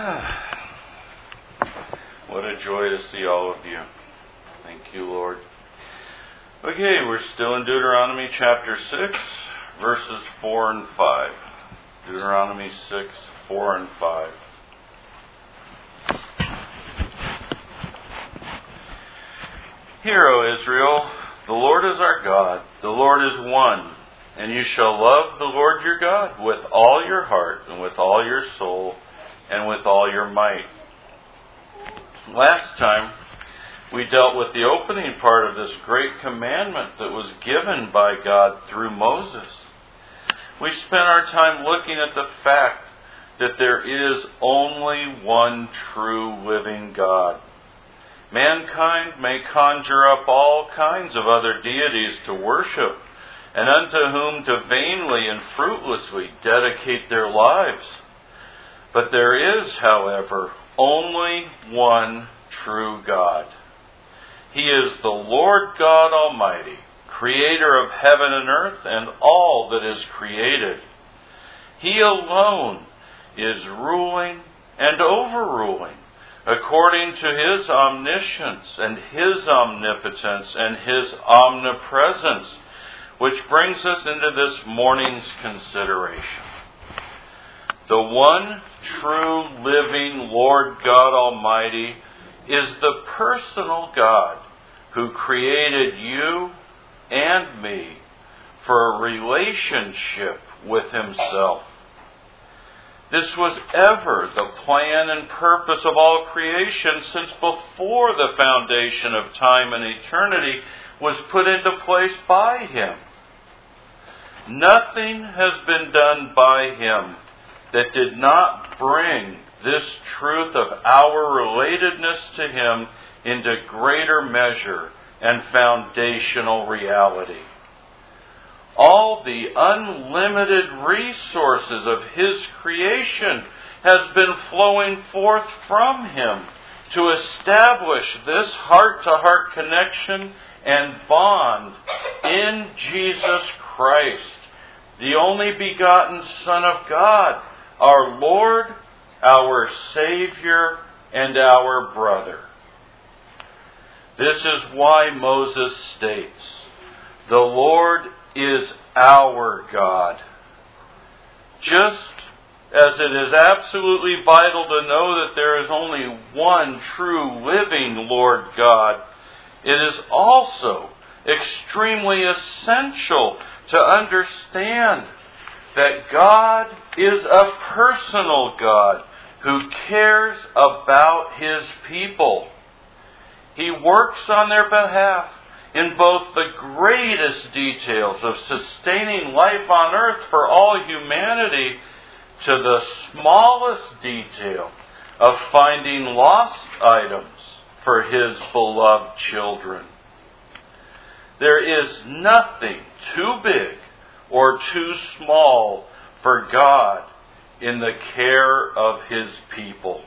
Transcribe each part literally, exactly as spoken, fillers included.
What a joy to see all of you. Thank you, Lord. Okay, we're still in Deuteronomy chapter six, verses four and five. Deuteronomy six, four and five. Hear, O Israel, the Lord is our God, the Lord is one, and you shall love the Lord your God with all your heart, and with all your soul, and with all your might. Last time, we dealt with the opening part of this great commandment that was given by God through Moses. We spent our time looking at the fact that there is only one true living God. Mankind may conjure up all kinds of other deities to worship, and unto whom to vainly and fruitlessly dedicate their lives. But there is, however, only one true God. He is the Lord God Almighty, creator of heaven and earth and all that is created. He alone is ruling and overruling according to His omniscience and His omnipotence and His omnipresence, which brings us into this morning's consideration. The one true living Lord God Almighty is the personal God who created you and me for a relationship with Himself. This was ever the plan and purpose of all creation since before the foundation of time and eternity was put into place by Him. Nothing has been done by Him that did not bring this truth of our relatedness to Him into greater measure and foundational reality. All the unlimited resources of His creation has been flowing forth from Him to establish this heart-to-heart connection and bond in Jesus Christ, the only begotten Son of God, our Lord, our Savior, and our brother. This is why Moses states, the Lord is our God. Just as it is absolutely vital to know that there is only one true living Lord God, it is also extremely essential to understand that God is a personal God who cares about His people. He works on their behalf in both the greatest details of sustaining life on earth for all humanity to the smallest detail of finding lost items for His beloved children. There is nothing too big or too small for God in the care of His people.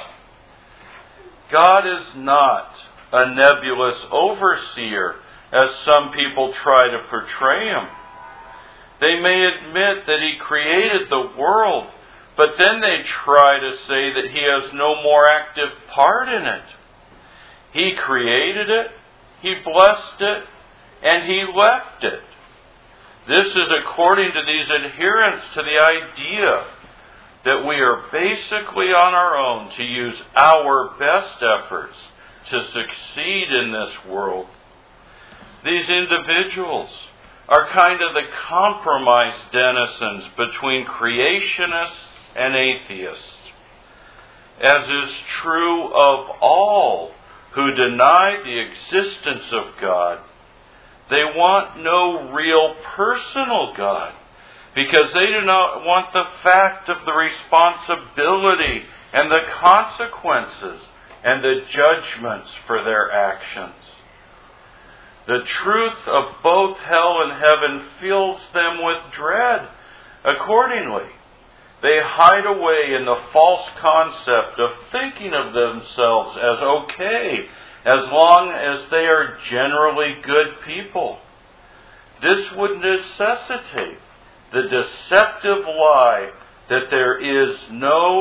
God is not a nebulous overseer, as some people try to portray Him. They may admit that He created the world, but then they try to say that He has no more active part in it. He created it, He blessed it, and He left it. This is according to these adherents to the idea that we are basically on our own to use our best efforts to succeed in this world. These individuals are kind of the compromise denizens between creationists and atheists, as is true of all who deny the existence of God. They want no real personal God because they do not want the fact of the responsibility and the consequences and the judgments for their actions. The truth of both hell and heaven fills them with dread. Accordingly, they hide away in the false concept of thinking of themselves as okay as long as they are generally good people. This would necessitate the deceptive lie that there is no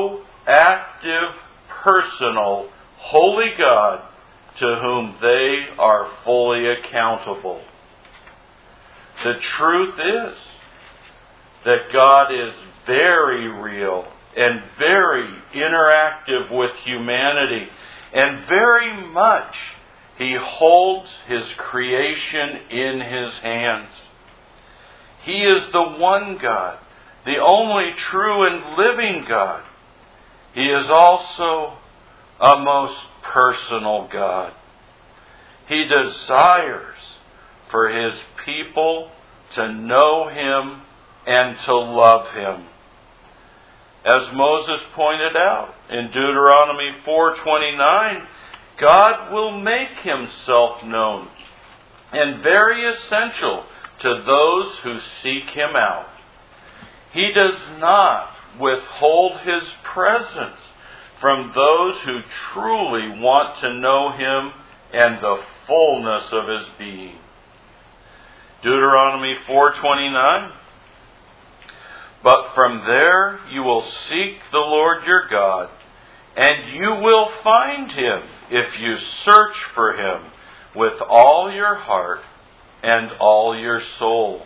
active, personal, holy God to whom they are fully accountable. The truth is that God is very real and very interactive with humanity, and very much He holds His creation in His hands. He is the one God, the only true and living God. He is also a most personal God. He desires for His people to know Him and to love Him. As Moses pointed out in Deuteronomy four twenty-nine, God will make Himself known and very essential to those who seek Him out. He does not withhold His presence from those who truly want to know Him and the fullness of His being. Deuteronomy four twenty-nine, but from there you will seek the Lord your God, and you will find Him if you search for Him with all your heart and all your soul.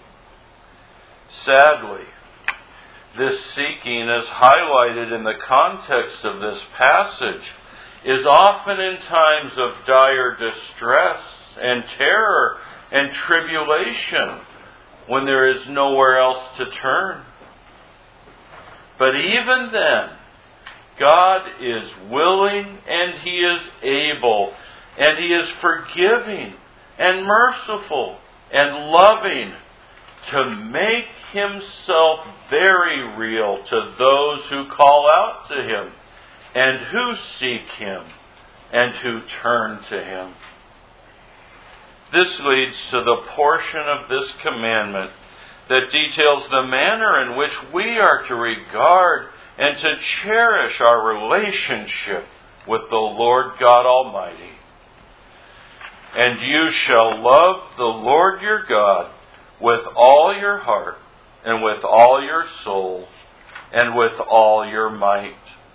Sadly, this seeking, as highlighted in the context of this passage, is often in times of dire distress and terror and tribulation when there is nowhere else to turn. But even then, God is willing and He is able, and He is forgiving and merciful and loving to make Himself very real to those who call out to Him and who seek Him and who turn to Him. This leads to the portion of this commandment that details the manner in which we are to regard and to cherish our relationship with the Lord God Almighty. And you shall love the Lord your God with all your heart, and with all your soul, and with all your might.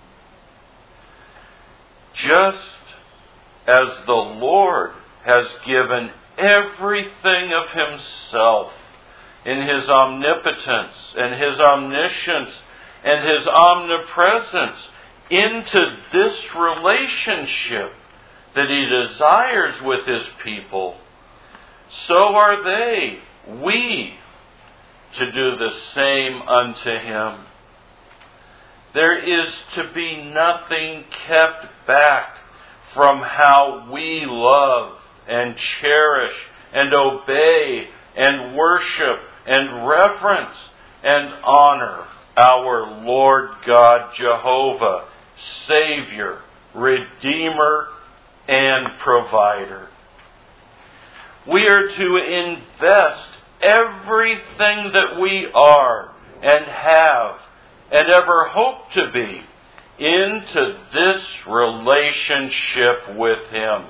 Just as the Lord has given everything of Himself in His omnipotence and His omniscience and His omnipresence into this relationship that He desires with His people, so are they, we, to do the same unto Him. There is to be nothing kept back from how we love and cherish and obey and worship and reverence and honor our Lord God Jehovah, Savior, Redeemer, and Provider. We are to invest everything that we are and have and ever hope to be into this relationship with Him.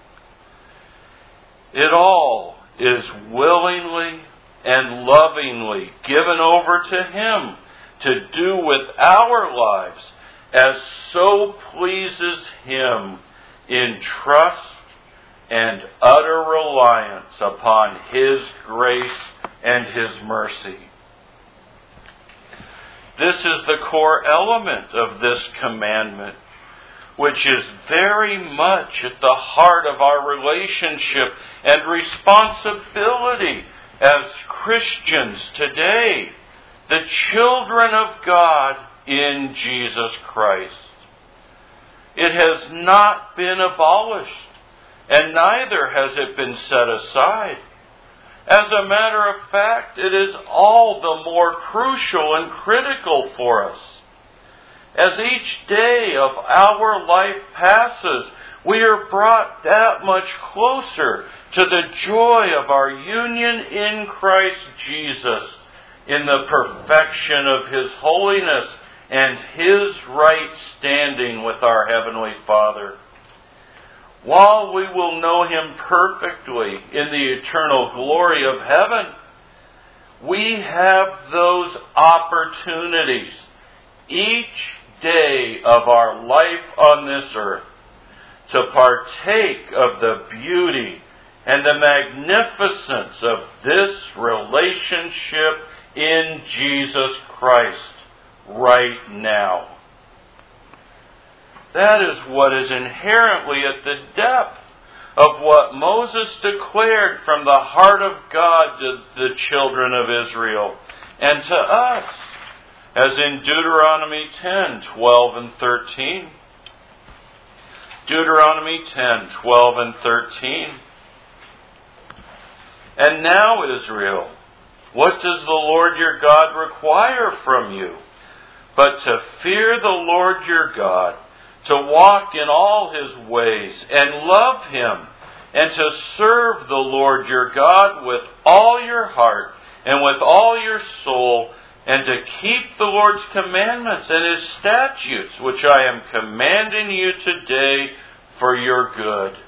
It all is willingly and lovingly given over to Him to do with our lives as so pleases Him in trust and utter reliance upon His grace and His mercy. This is the core element of this commandment, which is very much at the heart of our relationship and responsibility as Christians today, the children of God in Jesus Christ. It has not been abolished, and neither has it been set aside. As a matter of fact, it is all the more crucial and critical for us. As each day of our life passes, we are brought that much closer to the joy of our union in Christ Jesus, in the perfection of His holiness and His right standing with our Heavenly Father. While we will know Him perfectly in the eternal glory of heaven, we have those opportunities each day of our life on this earth to partake of the beauty and the magnificence of this relationship in Jesus Christ right now. That is what is inherently at the depth of what Moses declared from the heart of God to the children of Israel and to us, as in Deuteronomy ten, twelve and thirteen. Deuteronomy ten, twelve and thirteen. And now, Israel, what does the Lord your God require from you? But to fear the Lord your God, to walk in all His ways, and love Him, and to serve the Lord your God with all your heart, and with all your soul, and to keep the Lord's commandments and His statutes, which I am commanding you today for your good.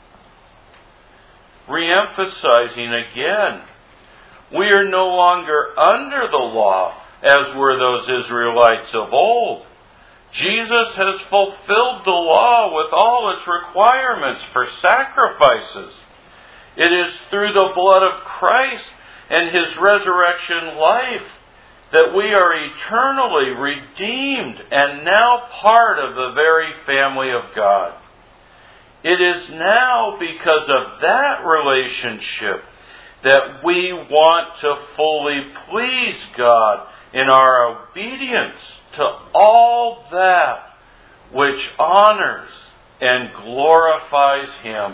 Re-emphasizing again, we are no longer under the law, as were those Israelites of old. Jesus has fulfilled the law with all its requirements for sacrifices. It is through the blood of Christ and His resurrection life that we are eternally redeemed and now part of the very family of God. It is now because of that relationship that we want to fully please God in our obedience to all that which honors and glorifies Him.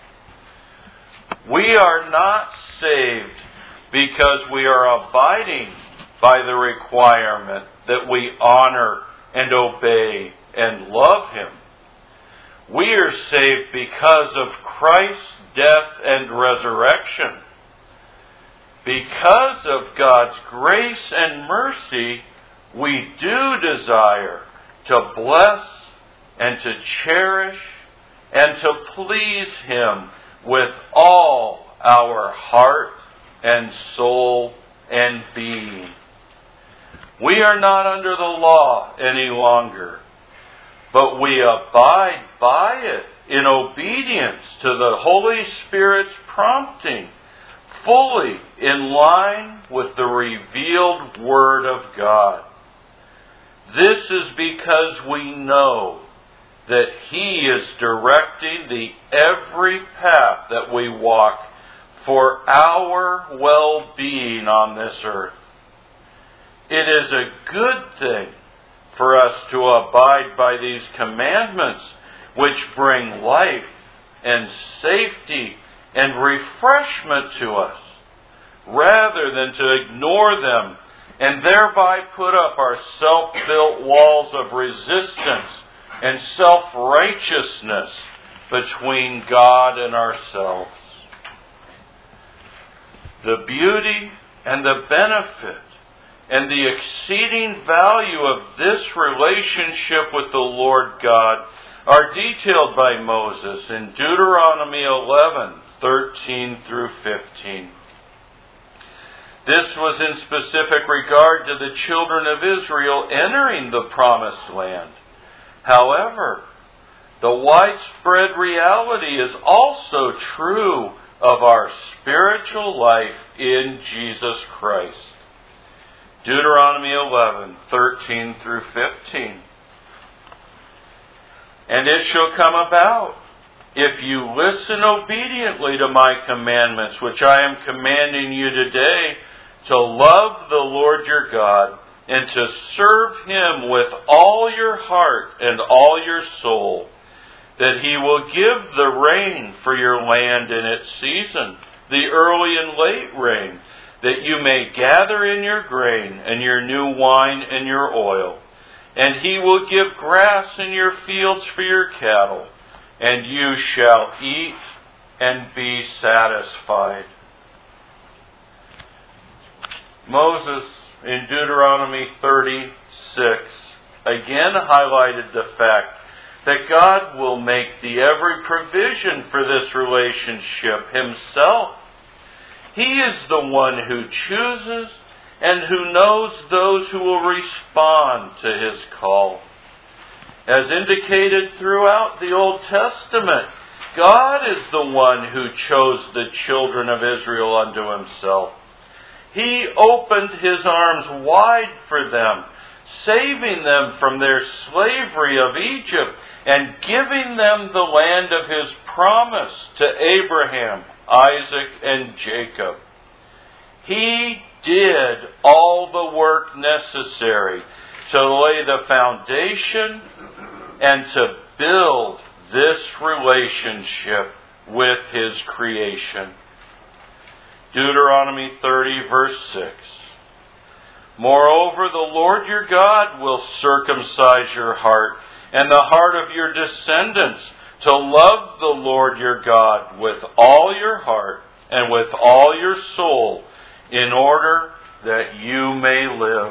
We are not saved because we are abiding by the requirement that we honor and obey and love Him. We are saved because of Christ's death and resurrection. Because of God's grace and mercy, we do desire to bless and to cherish and to please Him with all our heart and soul and being. We are not under the law any longer, but we abide by it in obedience to the Holy Spirit's prompting, fully in line with the revealed Word of God. This is because we know that He is directing the every path that we walk for our well-being on this earth. It is a good thing for us to abide by these commandments, which bring life and safety and refreshment to us, rather than to ignore them and thereby put up our self-built walls of resistance and self-righteousness between God and ourselves. The beauty and the benefit and the exceeding value of this relationship with the Lord God are detailed by Moses in Deuteronomy eleven, thirteen through fifteen. This was in specific regard to the children of Israel entering the promised land. However, the widespread reality is also true of our spiritual life in Jesus Christ. Deuteronomy eleven, thirteen through fifteen. And it shall come about, if you listen obediently to my commandments, which I am commanding you today, to love the Lord your God, and to serve Him with all your heart and all your soul, that He will give the rain for your land in its season, the early and late rain, that you may gather in your grain and your new wine and your oil. And He will give grass in your fields for your cattle, and you shall eat and be satisfied. Moses, in Deuteronomy thirty-six, again highlighted the fact that God will make the every provision for this relationship Himself. He is the one who chooses and who knows those who will respond to His call. As indicated throughout the Old Testament, God is the one who chose the children of Israel unto Himself. He opened His arms wide for them, saving them from their slavery of Egypt and giving them the land of His promise to Abraham, Isaac, and Jacob. He did all the work necessary to lay the foundation and to build this relationship with His creation. Deuteronomy thirty, verse six. Moreover, the Lord your God will circumcise your heart and the heart of your descendants to love the Lord your God with all your heart and with all your soul, in order that you may live.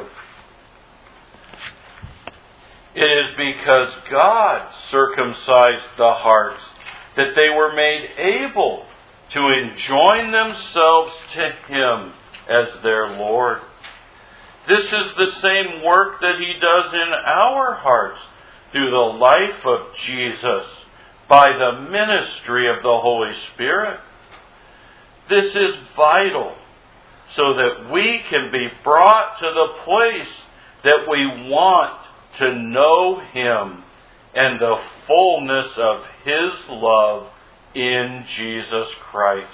It is because God circumcised the hearts that they were made able to enjoin themselves to Him as their Lord. This is the same work that He does in our hearts through the life of Jesus by the ministry of the Holy Spirit. This is vital so that we can be brought to the place that we want to know Him and the fullness of His love in Jesus Christ.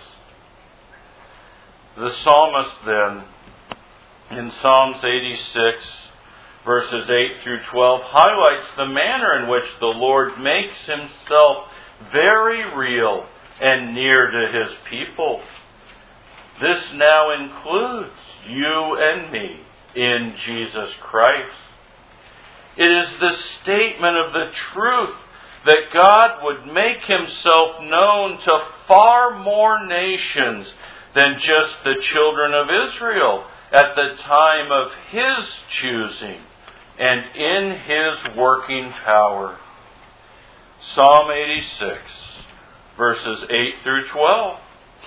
The psalmist then, in Psalms eighty-six, verses eight through twelve, highlights the manner in which the Lord makes Himself very real and near to His people. This now includes you and me in Jesus Christ. It is the statement of the truth that God would make Himself known to far more nations than just the children of Israel at the time of His choosing and in His working power. Psalm eighty-six, verses eight through twelve.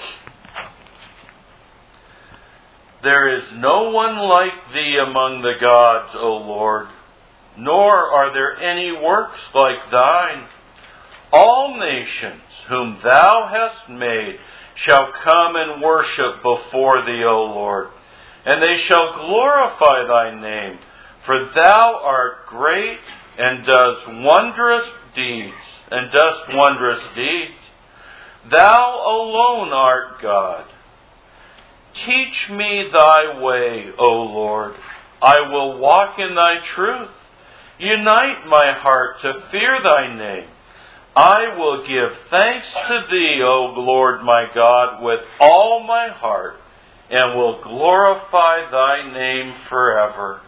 There is no one like Thee among the gods, O Lord, nor are there any works like Thine. All nations whom Thou hast made shall come and worship before Thee, O Lord, and they shall glorify Thy name, for Thou art great and does wondrous deeds, and dost wondrous deeds. Thou alone art God. Teach me Thy way, O Lord. I will walk in Thy truth. Unite my heart to fear Thy name. I will give thanks to Thee, O Lord my God, with all my heart, and will glorify Thy name forever.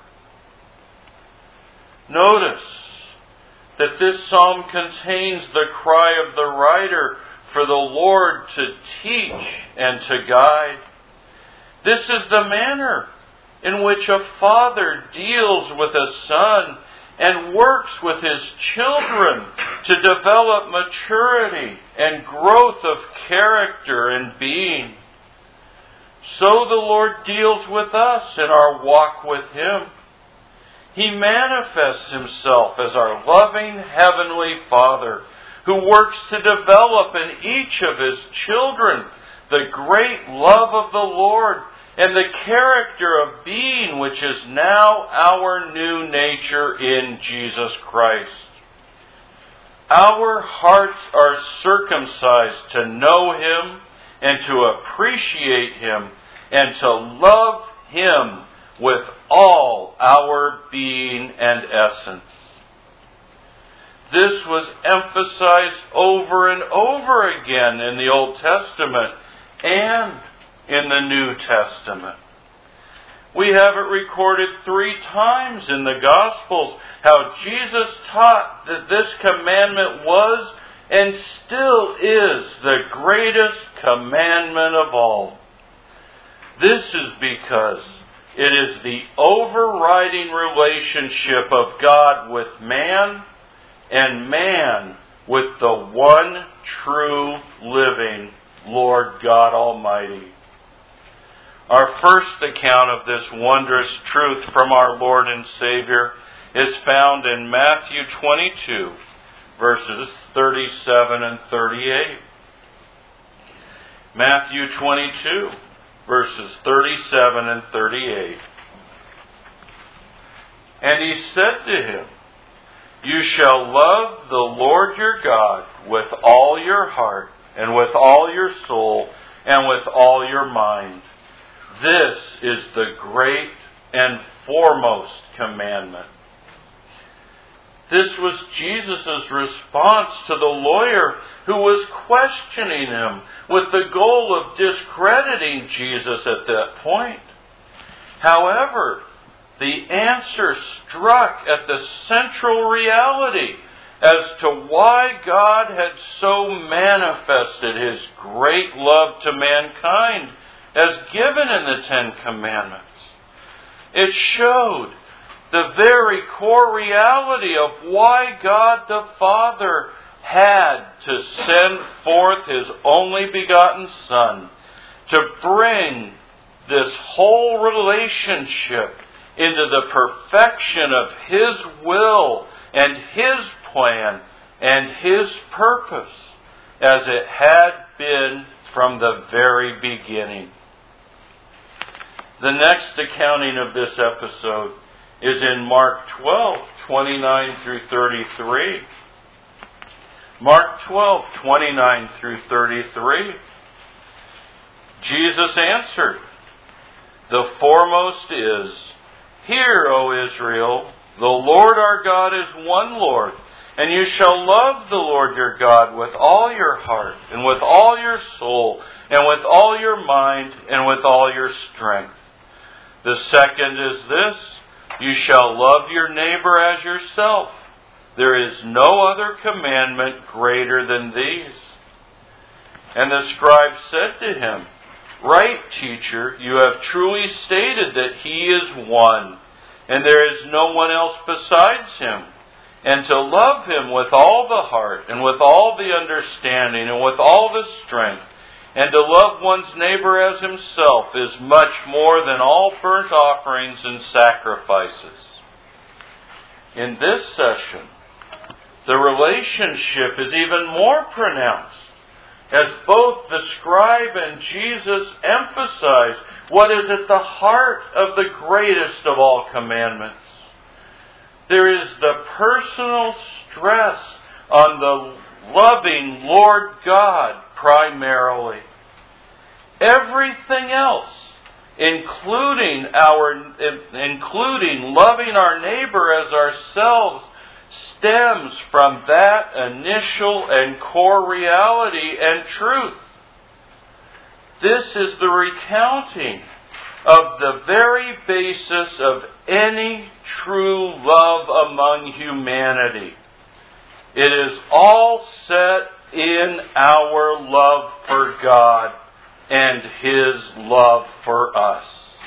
Notice that this psalm contains the cry of the writer for the Lord to teach and to guide. This is the manner in which a father deals with a son and works with his children to develop maturity and growth of character and being. So the Lord deals with us in our walk with Him. He manifests Himself as our loving Heavenly Father who works to develop in each of His children the great love of the Lord and the character of being which is now our new nature in Jesus Christ. Our hearts are circumcised to know Him and to appreciate Him and to love Him with all our being and essence. This was emphasized over and over again in the Old Testament and in the New Testament. We have it recorded three times in the Gospels how Jesus taught that this commandment was and still is the greatest commandment of all. This is because it is the overriding relationship of God with man and man with the one true living Lord God Almighty. Our first account of this wondrous truth from our Lord and Savior is found in Matthew twenty-two, verses thirty-seven and thirty-eight. Matthew twenty-two, verses thirty-seven and thirty-eight. And he said to him, "You shall love the Lord your God with all your heart, and with all your soul, and with all your mind. This is the great and foremost commandment." This was Jesus' response to the lawyer who was questioning him with the goal of discrediting Jesus at that point. However, the answer struck at the central reality as to why God had so manifested His great love to mankind as given in the Ten Commandments. It showed the very core reality of why God the Father had to send forth His only begotten Son to bring this whole relationship into the perfection of His will and His plan and His purpose as it had been from the very beginning. The next accounting of this episode is in Mark twelve, twenty-nine through thirty-three. Mark twelve, twenty-nine through thirty-three. Jesus answered, "The foremost is, Hear, O Israel, the Lord our God is one Lord, and you shall love the Lord your God with all your heart, and with all your soul, and with all your mind, and with all your strength. The second is this, you shall love your neighbor as yourself. There is no other commandment greater than these." And the scribe said to him, "Right, teacher, you have truly stated that He is one, and there is no one else besides Him, and to love Him with all the heart, and with all the understanding, and with all the strength, and to love one's neighbor as himself is much more than all burnt offerings and sacrifices." In this session, the relationship is even more pronounced, as both the scribe and Jesus emphasize what is at the heart of the greatest of all commandments. There is the personal stress on the loving Lord God primarily. Everything else, including our, including loving our neighbor as ourselves, stems from that initial and core reality and truth. This is the recounting of the very basis of any true love among humanity. It is all set in our love for God and His love for us.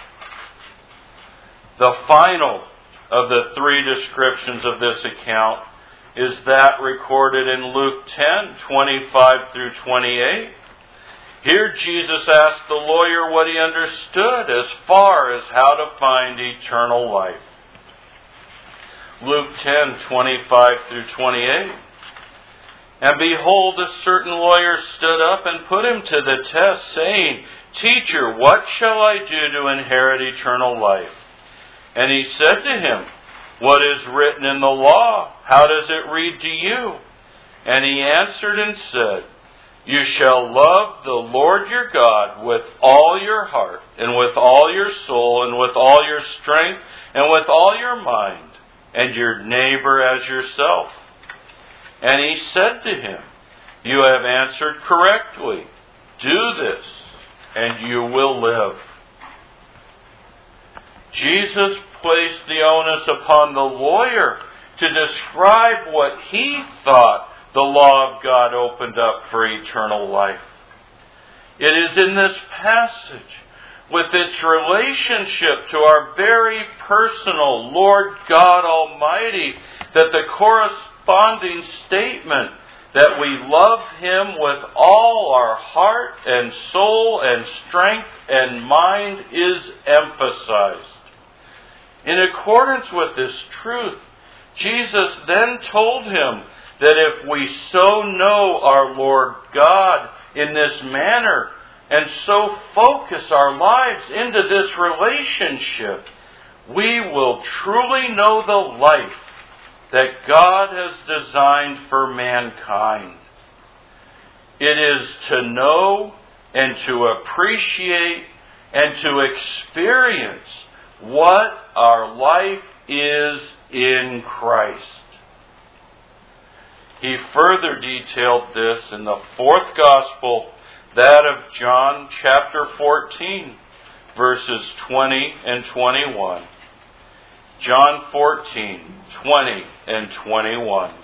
The final of the three descriptions of this account is that recorded in Luke ten, twenty-five through twenty-eight. Here Jesus asked the lawyer what he understood as far as how to find eternal life. Luke ten, twenty-five through twenty-eight. And behold, a certain lawyer stood up and put him to the test, saying, "Teacher, what shall I do to inherit eternal life?" And he said to him, "What is written in the law? How does it read to you?" And he answered and said, "You shall love the Lord your God with all your heart, and with all your soul, and with all your strength, and with all your mind, and your neighbor as yourself." And he said to him, "You have answered correctly. Do this, and you will live." Jesus placed the onus upon the lawyer to describe what he thought the law of God opened up for eternal life. It is in this passage, with its relationship to our very personal Lord God Almighty, that the corresponding statement that we love Him with all our heart and soul and strength and mind is emphasized. In accordance with this truth, Jesus then told him that if we so know our Lord God in this manner and so focus our lives into this relationship, we will truly know the life that God has designed for mankind. It is to know and to appreciate and to experience what our life is in Christ. He further detailed this in the fourth gospel, that of John chapter fourteen, verses twenty and twenty-one. John fourteen, twenty and twenty-one.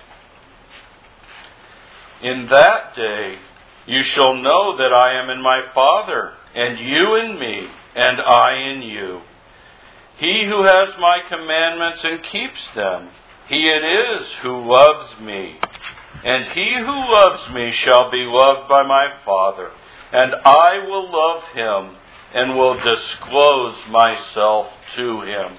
In that day you shall know that I am in my Father, and you in me, and I in you. He who has my commandments and keeps them, he it is who loves me. And he who loves me shall be loved by my Father, and I will love him, and will disclose myself to him.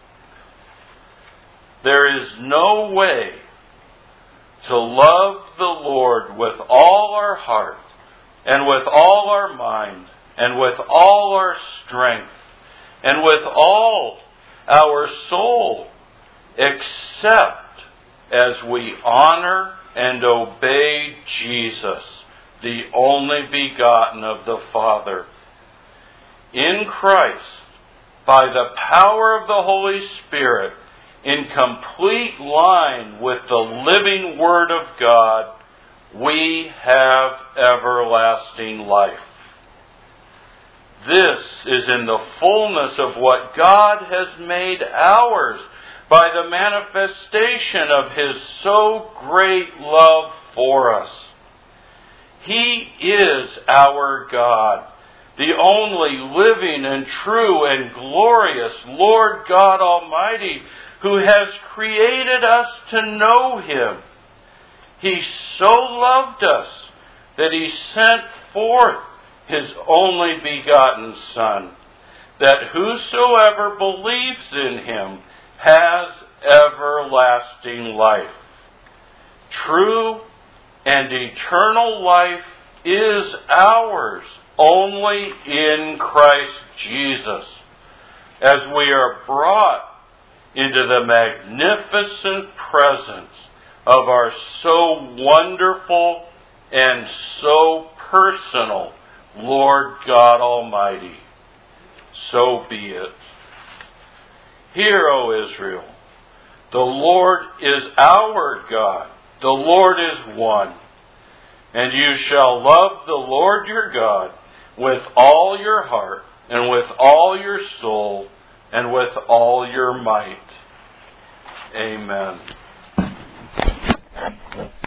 There is no way to love the Lord with all our heart, and with all our mind, and with all our strength, and with all our soul, except as we honor and obey Jesus, the only begotten of the Father. In Christ, by the power of the Holy Spirit, in complete line with the living Word of God, we have everlasting life. This is in the fullness of what God has made ours by the manifestation of His so great love for us. He is our God, the only living and true and glorious Lord God Almighty, who has created us to know Him. He so loved us that He sent forth His only begotten Son, that whosoever believes in Him has everlasting life. True and eternal life is ours only in Christ Jesus, as we are brought into the magnificent presence of our so wonderful and so personal Lord God Almighty. So be it. Hear, O Israel, the Lord is our God. The Lord is one. And you shall love the Lord your God with all your heart, and with all your soul, and with all your might. Amen.